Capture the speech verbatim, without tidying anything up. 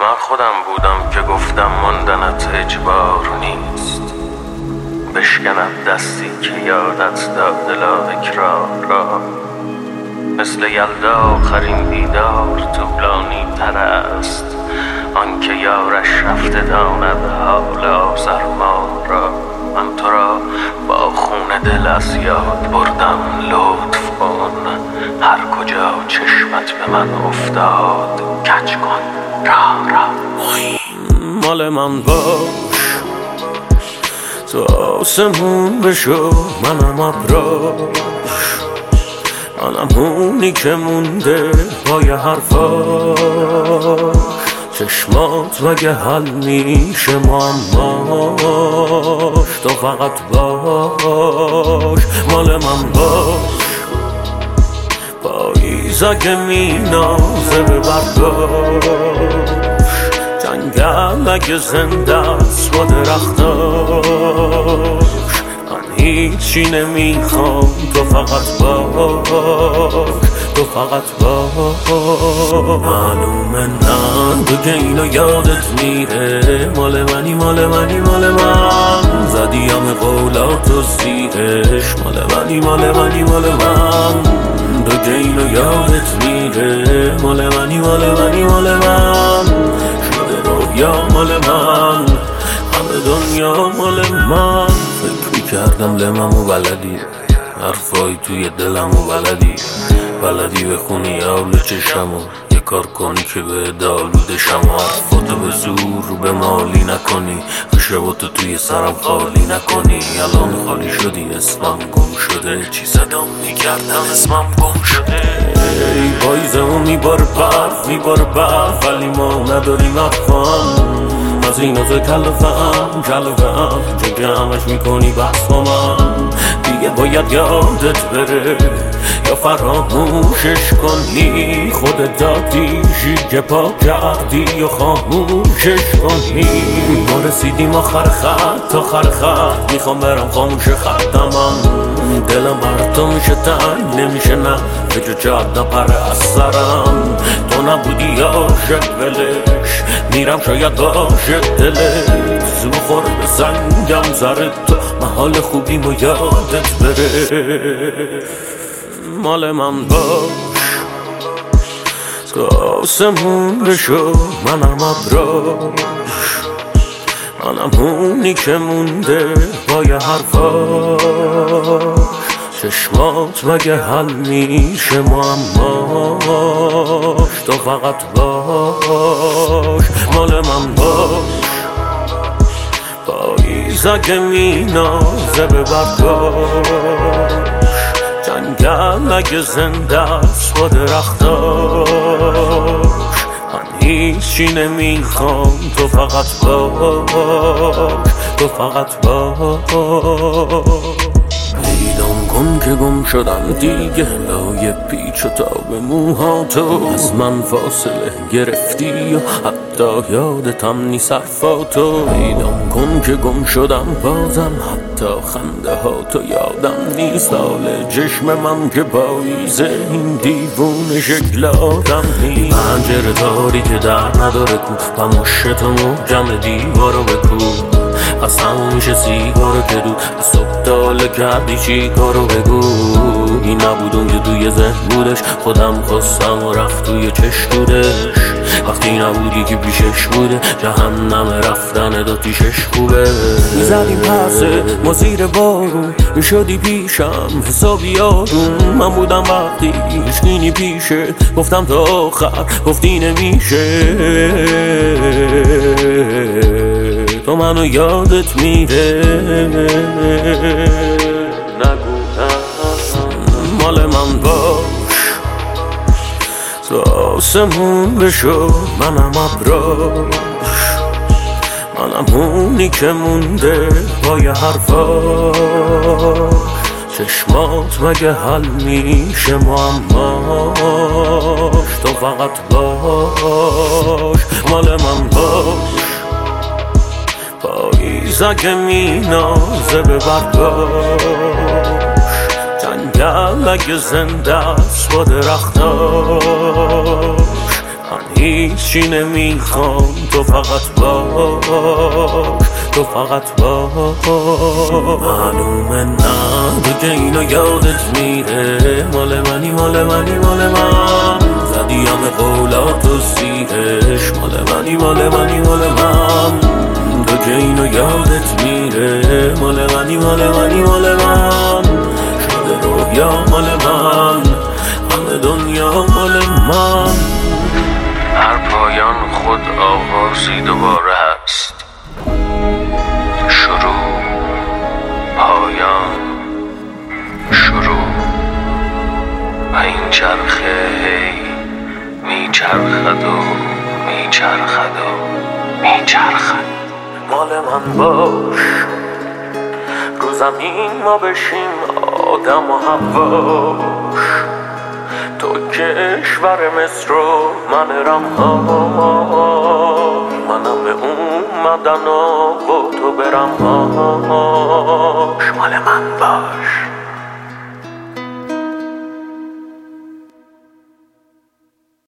من خودم بودم که گفتم ماندنت اجبار نیست، بشکنم دستی که یادت داد دل اکرار را. مثل یلدا آخرین دیدار طولانی تر است، آنکه یارش رفته داند حال آزرمان را. من تو را با خون دل از یاد بردم، لطف کن هر کجا چشمت به من افتاد کج کن را را. مال من باش تو آسمون بشو، منم ابراش، منم اونی که مونده پای حرفاش. چشمات مگه حل میشه معماش، تو فقط باش. مال من باش پاییز اگه مینازه به برداش، جنگل اگه زنده است با درختاش. من هیچی نمیخوام، تو فقط باش، تو فقط باش. معلومه نه تو که اینو یادت میره، مال منی مال منی مال من. زدی همه قولاتو زیرش، مال منی مال منی مال من. تو که اینو یادت میره، مال منی مال منی مال من. شده رویا مال من، همه دنیا مال من. فکر میکردم لممو بلدی، حرفای توی دلمو بلدی، بلدی بخونی آول چشمو، یه کار کنی که به دالوده شما. حرفاتو به زور به مالی نکنی، خشباتو توی سرم خالی نکنی. الان خالی شدی، اسمم گم شده، چی صدام میکردم اسمم گم شده. ای پاییزمو میبار برف میبار برف، ولی ما نداریم افهم از این از کلفم کلفم. چه همش میکنی بحث با من، دیگه باید یادت بره یا فراموشش کنی. خودت دادیشی که پا کردی یا خاموشش کنی. ما رسیدیم آخر خط آخر خط، میخوام برم خاموش خطمم. دلم بر تو میشه تنگ نمیشه، نه فکر جاد نپره از سرم. تو نبودی عاشق ولش، میرم شاید باشه دلت. زو خورده به سنگم زره تو، محال خوبیم و یادت بره. مال من باش تو آسمون بشو، منم ابراش، منم اونی که مونده پای حرفاش. چشمات مگه حل میشه معماش، تو فقط باش. مال من باش پاییز اگه مینازه به برداش، جنگل اگه زنده است با درختاش. من هیچی نمیخوام، تو فقط باش، تو فقط باش. پیدام کن که گم شدم دیگه، لای پیچ و تاب موهاتو. از من فاصله گرفتی و حتی یادتم نیست حرفاتو. پیدام کن که گم شدم بازم، حتی خنده هاتو یادم نیست. حال چشم من که پاییزه، این دیوونه شکل آدم نیست. پنجره تاری که در نداره کو، پموشتو محکم دیوارو بکو. قسم میشه سیگارو که دو صبح داله کردی چی کارو بگو. این نبود اون که توی ذهن بودش، خودم خواستم و رفت توی چشمودش. وقتی نبودی که پیشش بوده، جهنم رفتن داتیشش خوبه. میزدیم پسه ما زیر بارون، میشدی پیشم حسابی آروم. من بودم وقتی هیچکی پیشه، گفتم تا آخر گفتی نمیشه. تو منو یادت میره، نگو مال من باش تو آسمون بشو، منم ابراش، منم اونی که مونده پای حرفاش. چشمات مگه حل میشه معماش، تو فقط باش. مال من باش پاییز اگه مینازه به برداش، جنگل اگه زنده است با درختاش. من هیچی نمیخوام، تو فقط باش، تو فقط باش. معلومه نه تو که اینو یادت میره، مال منی مال منی مال من، زدی همه قولات و سیرش، مال منی مال منی مال من، تو که اینو یادت میره، مال منی مال منی مال من، شده رویا مال من، همه دنیا مال من. هر پایان خود آغازی دوباره هست، شروع پایان شروع، و این چرخه هی میچرخد و میچرخد و میچرخد. مال من باش، رو زمین ما بشیم آدم و هواش، تو کشور مصر و من رمهاش، منم به اومدن و با تو برمهاش. مال من باش.